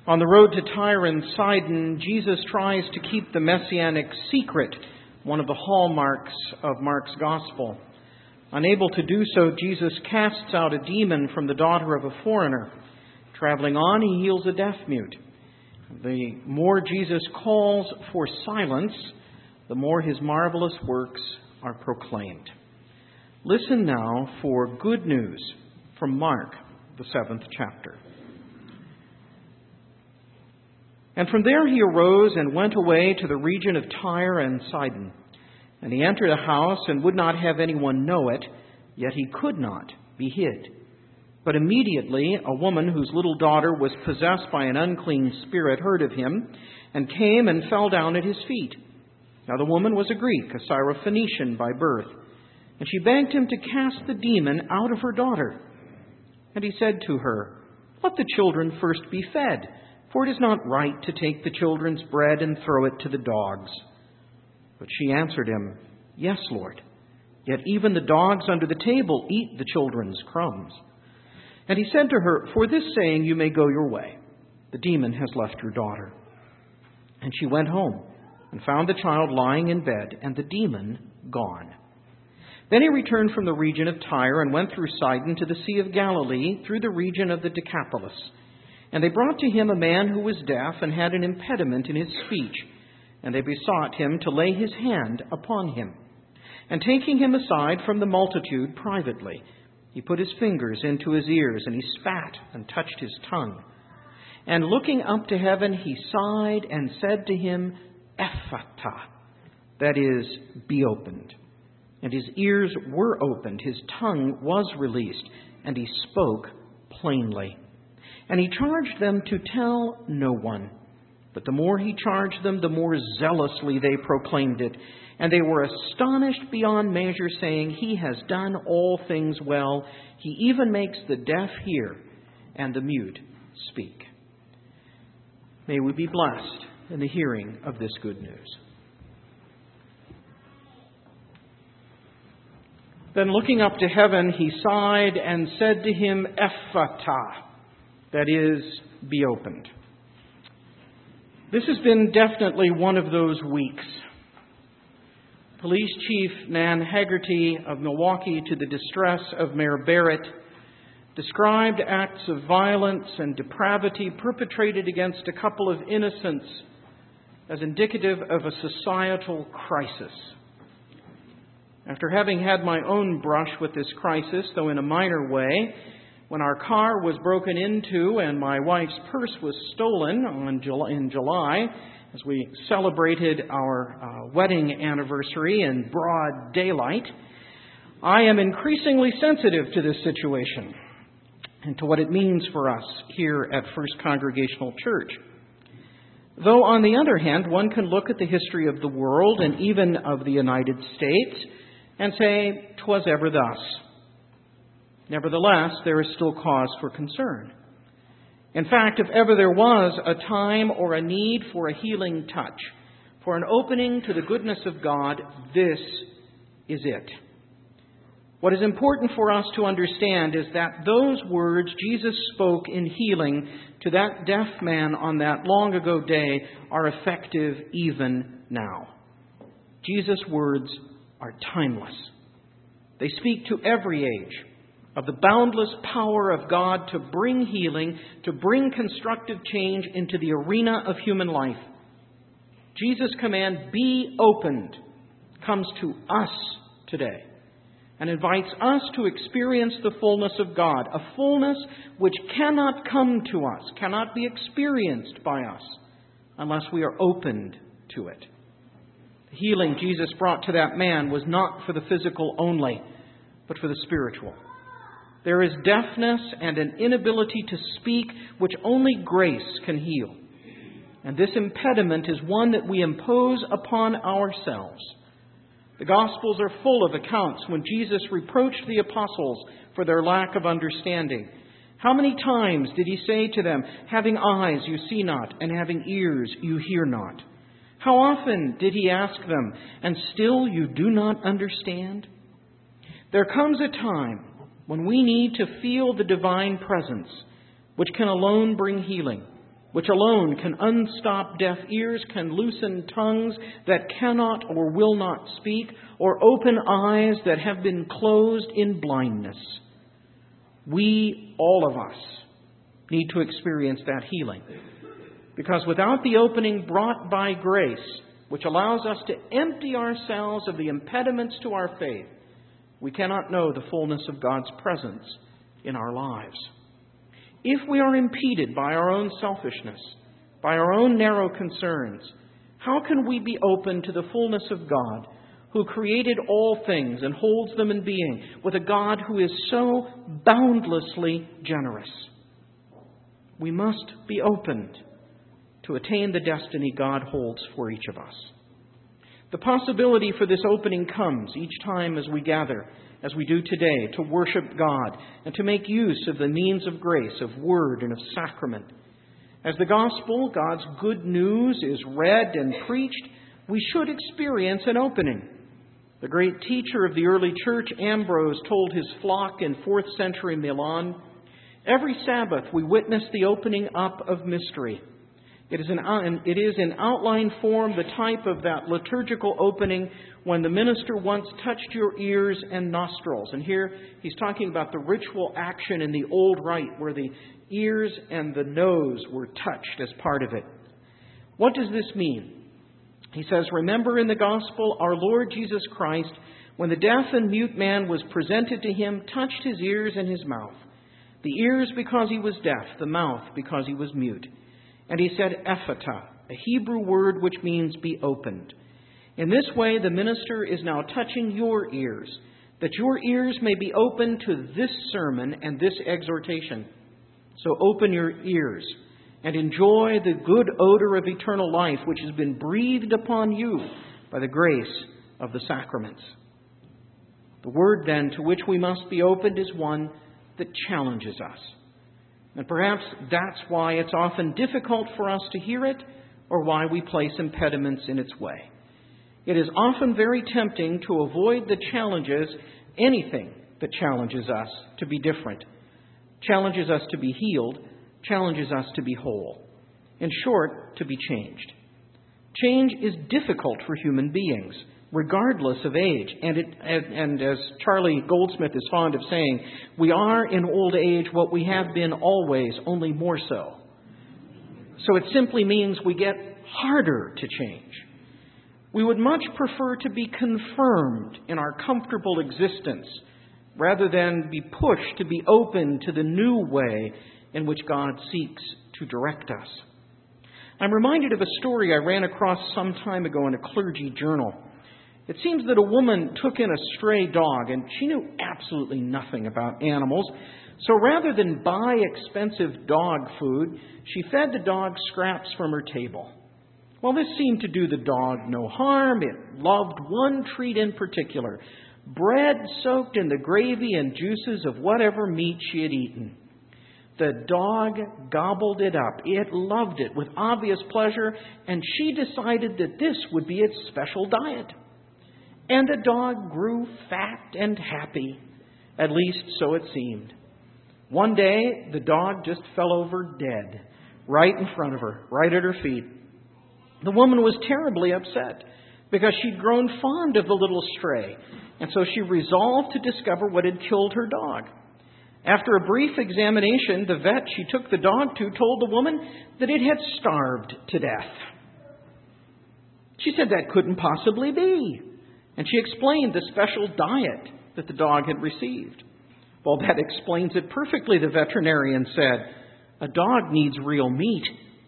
On the road to Tyre and Sidon, Jesus tries to keep the messianic secret, one of the hallmarks of Mark's gospel. Unable to do so, Jesus casts out a demon from the daughter of a foreigner. Traveling on, he heals a deaf mute. The more Jesus calls for silence, the more his marvelous works are proclaimed. Listen now for good news from Mark, the 7th chapter. And from there he arose and went away to the region of Tyre and Sidon. And he entered a house and would not have anyone know it, yet he could not be hid. But immediately a woman whose little daughter was possessed by an unclean spirit heard of him, and came and fell down at his feet. Now the woman was a Greek, a Syrophoenician by birth, and she begged him to cast the demon out of her daughter. And he said to her, "Let the children first be fed, for it is not right to take the children's bread and throw it to the dogs." But she answered him, "Yes, Lord, yet even the dogs under the table eat the children's crumbs." And he said to her, "For this saying you may go your way. The demon has left your daughter." And she went home and found the child lying in bed and the demon gone. Then he returned from the region of Tyre and went through Sidon to the Sea of Galilee, through the region of the Decapolis. And they brought to him a man who was deaf and had an impediment in his speech. And they besought him to lay his hand upon him. And taking him aside from the multitude privately, he put his fingers into his ears, and he spat and touched his tongue. And looking up to heaven, he sighed and said to him, "Ephphatha," that is, "be opened." And his ears were opened, his tongue was released, and he spoke plainly. And he charged them to tell no one. But the more he charged them, the more zealously they proclaimed it. And they were astonished beyond measure, saying, "He has done all things well. He even makes the deaf hear and the mute speak." May we be blessed in the hearing of this good news. Then looking up to heaven, he sighed and said to him, "Ephphatha," that is, "be opened." This has been definitely one of those weeks. Police Chief Nan Haggerty of Milwaukee, to the distress of Mayor Barrett, described acts of violence and depravity perpetrated against a couple of innocents as indicative of a societal crisis. After having had my own brush with this crisis, though in a minor way, when our car was broken into and my wife's purse was stolen in July, as we celebrated our wedding anniversary in broad daylight, I am increasingly sensitive to this situation and to what it means for us here at First Congregational Church. Though, on the other hand, one can look at the history of the world and even of the United States and say, "'Twas ever thus." Nevertheless, there is still cause for concern. In fact, if ever there was a time or a need for a healing touch, for an opening to the goodness of God, this is it. What is important for us to understand is that those words Jesus spoke in healing to that deaf man on that long ago day are effective even now. Jesus' words are timeless. They speak to every age of the boundless power of God to bring healing, to bring constructive change into the arena of human life. Jesus' command, "be opened," comes to us today and invites us to experience the fullness of God, a fullness which cannot come to us, cannot be experienced by us, unless we are opened to it. The healing Jesus brought to that man was not for the physical only, but for the spiritual. There is deafness and an inability to speak which only grace can heal. And this impediment is one that we impose upon ourselves. The Gospels are full of accounts when Jesus reproached the apostles for their lack of understanding. How many times did he say to them, "Having eyes you see not, and having ears you hear not"? How often did he ask them, "And still you do not understand"? There comes a time when we need to feel the divine presence, which can alone bring healing, which alone can unstop deaf ears, can loosen tongues that cannot or will not speak, or open eyes that have been closed in blindness. We, all of us, need to experience that healing. Because without the opening brought by grace, which allows us to empty ourselves of the impediments to our faith, we cannot know the fullness of God's presence in our lives. If we are impeded by our own selfishness, by our own narrow concerns, how can we be open to the fullness of God, who created all things and holds them in being, with a God who is so boundlessly generous? We must be opened to attain the destiny God holds for each of us. The possibility for this opening comes each time as we gather, as we do today, to worship God and to make use of the means of grace, of word and of sacrament. As the gospel, God's good news, is read and preached, we should experience an opening. The great teacher of the early church, Ambrose, told his flock in 4th century Milan, "Every Sabbath we witness the opening up of mystery. It is in outline form the type of that liturgical opening when the minister once touched your ears and nostrils." And here he's talking about the ritual action in the old rite where the ears and the nose were touched as part of it. What does this mean? He says, "Remember in the gospel, our Lord Jesus Christ, when the deaf and mute man was presented to him, touched his ears and his mouth. The ears because he was deaf, the mouth because he was mute. And he said, Ephata, a Hebrew word which means be opened. In this way, the minister is now touching your ears, that your ears may be open to this sermon and this exhortation. So open your ears and enjoy the good odor of eternal life, which has been breathed upon you by the grace of the sacraments." The word, then, to which we must be opened is one that challenges us. And perhaps that's why it's often difficult for us to hear it, or why we place impediments in its way. It is often very tempting to avoid the challenges, anything that challenges us to be different, challenges us to be healed, challenges us to be whole. In short, to be changed. Change is difficult for human beings, regardless of age. And as Charlie Goldsmith is fond of saying, we are in old age what we have been always, only more so. So it simply means we get harder to change. We would much prefer to be confirmed in our comfortable existence rather than be pushed to be open to the new way in which God seeks to direct us. I'm reminded of a story I ran across some time ago in a clergy journal. It seems that a woman took in a stray dog, and she knew absolutely nothing about animals. So rather than buy expensive dog food, she fed the dog scraps from her table. Well, this seemed to do the dog no harm. It loved one treat in particular, bread soaked in the gravy and juices of whatever meat she had eaten. The dog gobbled it up. It loved it with obvious pleasure, and she decided that this would be its special diet. And the dog grew fat and happy. At least so it seemed. One day, the dog just fell over dead, right in front of her, right at her feet. The woman was terribly upset because she'd grown fond of the little stray, and so she resolved to discover what had killed her dog. After a brief examination, the vet she took the dog to told the woman that it had starved to death. She said that couldn't possibly be. And she explained the special diet that the dog had received. Well, that explains it perfectly, the veterinarian said. A dog needs real meat.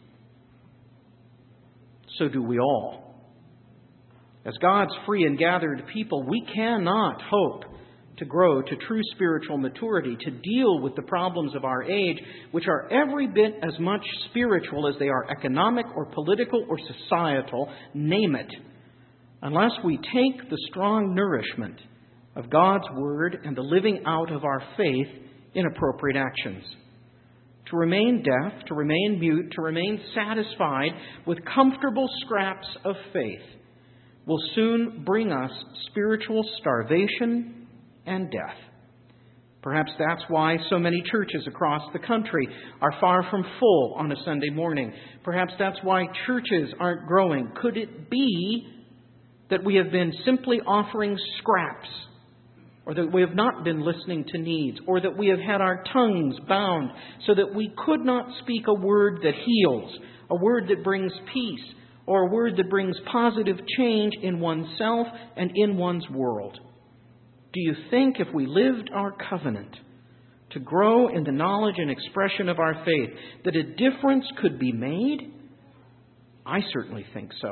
So do we all. As God's free and gathered people, we cannot hope to grow to true spiritual maturity, to deal with the problems of our age, which are every bit as much spiritual as they are economic or political or societal, name it, unless we take the strong nourishment of God's Word and the living out of our faith in appropriate actions. To remain deaf, to remain mute, to remain satisfied with comfortable scraps of faith will soon bring us spiritual starvation and death. Perhaps that's why so many churches across the country are far from full on a Sunday morning. Perhaps that's why churches aren't growing. Could it be that we have been simply offering scraps, or that we have not been listening to needs, or that we have had our tongues bound so that we could not speak a word that heals, a word that brings peace, or a word that brings positive change in oneself and in one's world? Do you think if we lived our covenant to grow in the knowledge and expression of our faith, that a difference could be made? I certainly think so.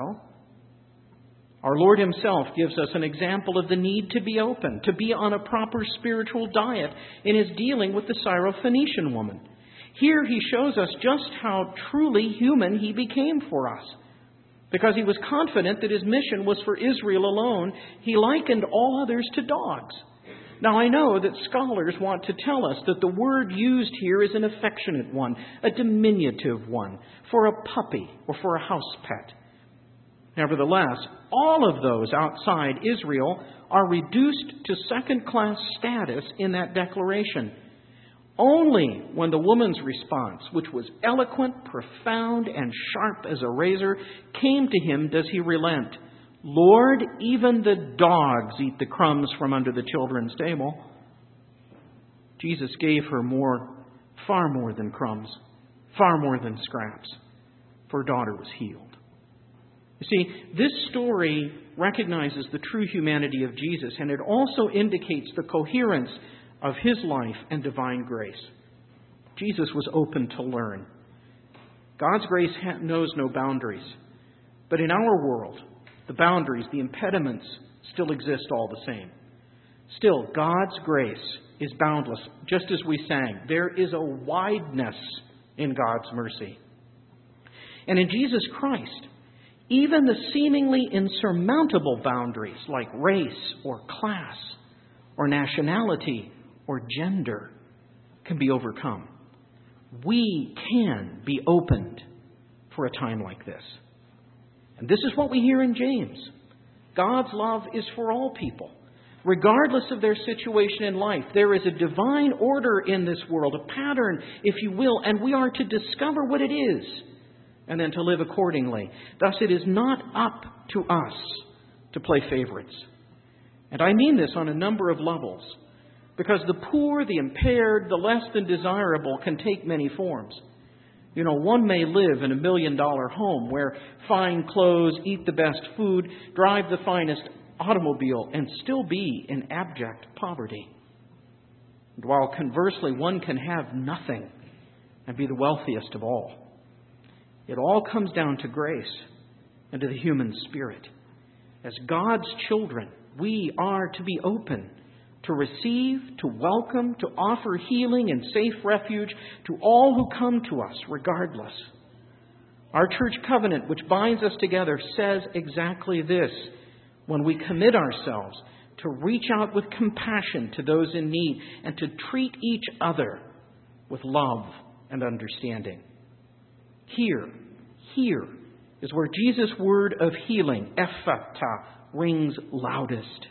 Our Lord Himself gives us an example of the need to be open, to be on a proper spiritual diet in His dealing with the Syrophoenician woman. Here He shows us just how truly human He became for us. Because He was confident that His mission was for Israel alone, He likened all others to dogs. Now, I know that scholars want to tell us that the word used here is an affectionate one, a diminutive one, for a puppy or for a house pet. Nevertheless, all of those outside Israel are reduced to second-class status in that declaration. Only when the woman's response, which was eloquent, profound, and sharp as a razor, came to Him does He relent. Lord, even the dogs eat the crumbs from under the children's table. Jesus gave her far more than crumbs, far more than scraps, for her daughter was healed. You see, this story recognizes the true humanity of Jesus, and it also indicates the coherence of His life and divine grace. Jesus was open to learn. God's grace knows no boundaries. But in our world, the boundaries, the impediments still exist all the same. Still, God's grace is boundless, just as we sang. There is a wideness in God's mercy. And in Jesus Christ, even the seemingly insurmountable boundaries like race or class or nationality or gender can be overcome. We can be opened for a time like this. And this is what we hear in James. God's love is for all people, regardless of their situation in life. There is a divine order in this world, a pattern, if you will, and we are to discover what it is and then to live accordingly. Thus, it is not up to us to play favorites. And I mean this on a number of levels, because the poor, the impaired, the less than desirable can take many forms. You know, one may live in $1 million home where fine clothes, eat the best food, drive the finest automobile, and still be in abject poverty. And while conversely, one can have nothing and be the wealthiest of all. It all comes down to grace and to the human spirit. As God's children, we are to be open to receive, to welcome, to offer healing and safe refuge to all who come to us, regardless. Our church covenant, which binds us together, says exactly this: when we commit ourselves to reach out with compassion to those in need and to treat each other with love and understanding. Here is where Jesus' word of healing, ephphatha, rings loudest.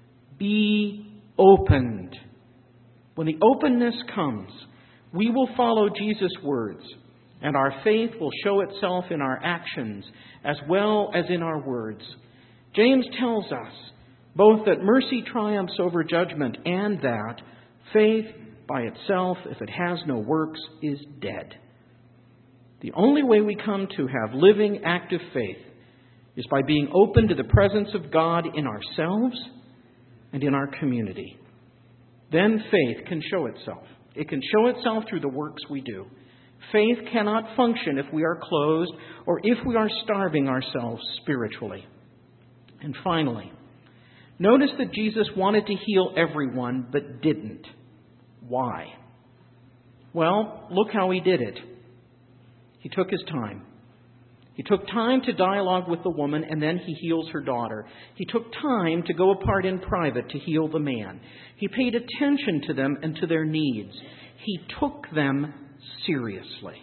Be opened. When the openness comes, we will follow Jesus' words, and our faith will show itself in our actions as well as in our words. James tells us both that mercy triumphs over judgment and that faith by itself, if it has no works, is dead. The only way we come to have living, active faith is by being open to the presence of God in ourselves and in our community. Then faith can show itself. It can show itself through the works we do. Faith cannot function if we are closed or if we are starving ourselves spiritually. And finally, notice that Jesus wanted to heal everyone but didn't. Why? Well, look how He did it. He took His time. He took time to dialogue with the woman, and then He heals her daughter. He took time to go apart in private to heal the man. He paid attention to them and to their needs. He took them seriously.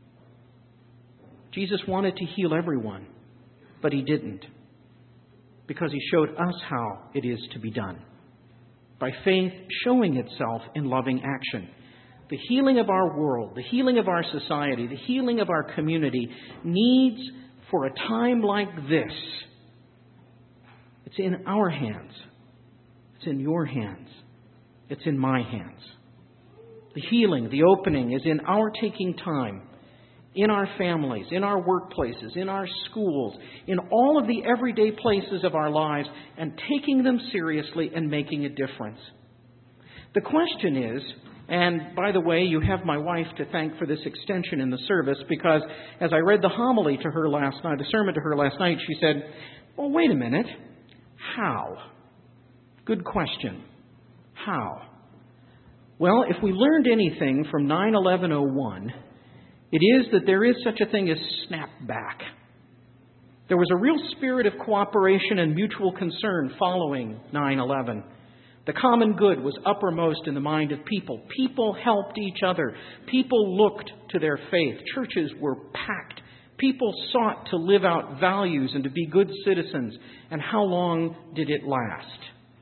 Jesus wanted to heal everyone, but He didn't, because He showed us how it is to be done. by faith showing itself in loving action. The healing of our world, the healing of our society, the healing of our community needs, for a time like this, it's in our hands. It's in your hands. It's in my hands. The healing, the opening is in our taking time, in our families, in our workplaces, in our schools, in all of the everyday places of our lives, and taking them seriously and making a difference. The question is, and by the way, you have my wife to thank for this extension in the service, because as I read the homily to her last night, the sermon to her last night, she said, well, wait a minute. How? Good question. How? Well, if we learned anything from 9/11/01, it is that there is such a thing as snapback. There was a real spirit of cooperation and mutual concern following 9/11. The common good was uppermost in the mind of people. People helped each other. People looked to their faith. Churches were packed. People sought to live out values and to be good citizens. And how long did it last?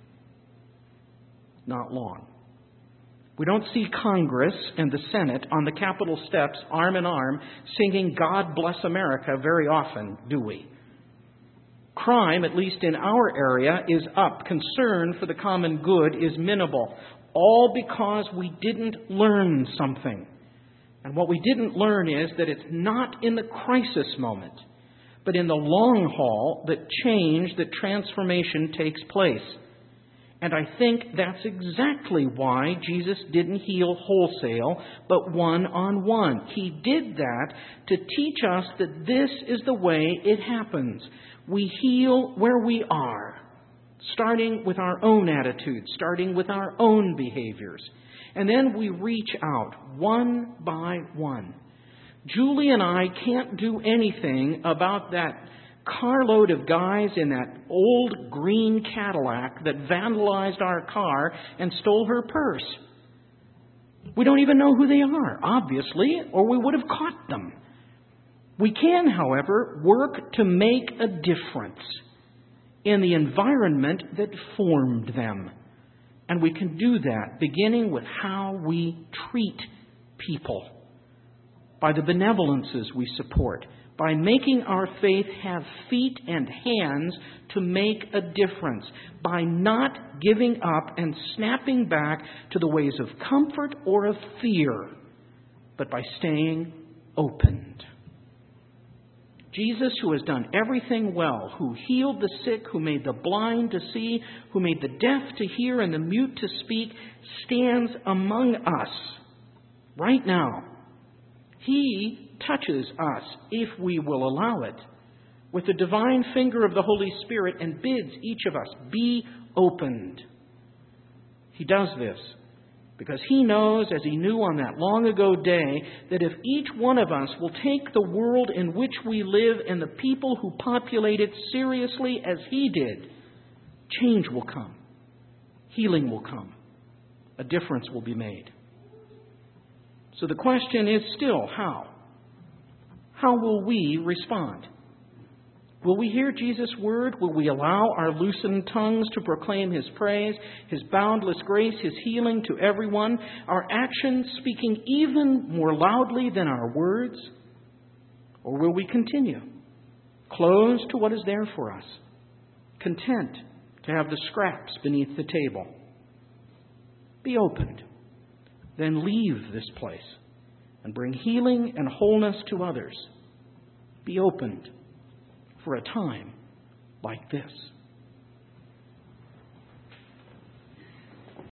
Not long. We don't see Congress and the Senate on the Capitol steps, arm in arm, singing God Bless America very often, do we? Crime, at least in our area, is up. Concern for the common good is minimal. All because we didn't learn something. And what we didn't learn is that it's not in the crisis moment, but in the long haul that change, that transformation takes place. And I think that's exactly why Jesus didn't heal wholesale, but one-on-one. He did that to teach us that this is the way it happens. We heal where we are, starting with our own attitudes, starting with our own behaviors. And then we reach out one by one. Julie and I can't do anything about that carload of guys in that old green Cadillac that vandalized our car and stole her purse. We don't even know who they are, obviously, or we would have caught them. We can, however, work to make a difference in the environment that formed them. And we can do that beginning with how we treat people, by the benevolences we support, by making our faith have feet and hands to make a difference, by not giving up and snapping back to the ways of comfort or of fear, but by staying opened. Jesus, who has done everything well, who healed the sick, who made the blind to see, who made the deaf to hear and the mute to speak, stands among us right now. He touches us, if we will allow it, with the divine finger of the Holy Spirit and bids each of us be opened. He does this because He knows, as He knew on that long ago day, that if each one of us will take the world in which we live and the people who populate it seriously as He did, change will come. Healing will come. A difference will be made. So the question is still, how? How will we respond? Will we hear Jesus' word? Will we allow our loosened tongues to proclaim His praise, His boundless grace, His healing to everyone, our actions speaking even more loudly than our words? Or will we continue, close to what is there for us, content to have the scraps beneath the table? Be opened. Then leave this place and bring healing and wholeness to others. Be opened for a time like this.